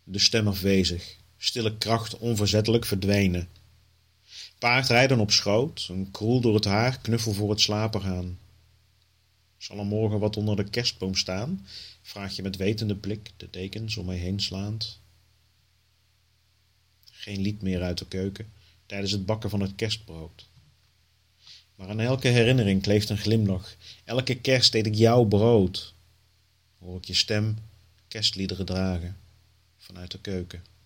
de stem afwezig, stille kracht onverzettelijk verdwenen. Paardrijden op schoot, een kroel door het haar, knuffel voor het slapen gaan. Zal er morgen wat onder de kerstboom staan? Vraag je met wetende blik, de dekens om mij heen slaand. Geen lied meer uit de keuken, tijdens het bakken van het kerstbrood. Maar aan elke herinnering kleeft een glimlach. Elke kerst eet ik jouw brood. Hoor ik je stem kerstliederen dragen vanuit de keuken.